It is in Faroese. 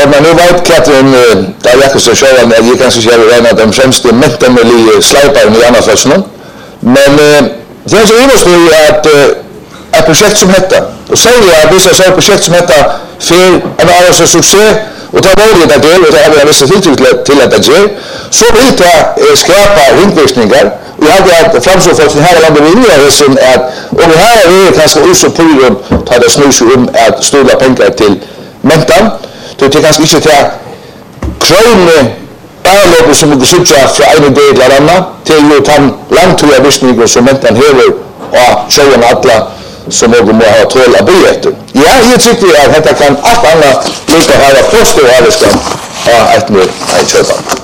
Men nu vet Katrin, det är Jakobsen själv, att jag kanske ska vara en av de främsta mentaliga släparen i andra fasen. Men det är så innerst nu att ett projekt som detta, och säger att vissa säger projekt som detta för en av oss succé, och det är möjligt att det, och det har vi vissa tilltryck till att det ger, så vill det skapa ringvirkningar. Vi hade att framstå för att den här landet vill som att, och det här är ganska också på grund av det snus att stöda pengar till mentan. Det är ganska inte till kröjne avloppet som vi sitter från en del av andra till ju den långtiga visningen som mentan hever och tjojen alla som någon må ha tål att bli. Ja, jag tycker att detta kan allt annat lika här poster och arbetskamp ett med ett köpare.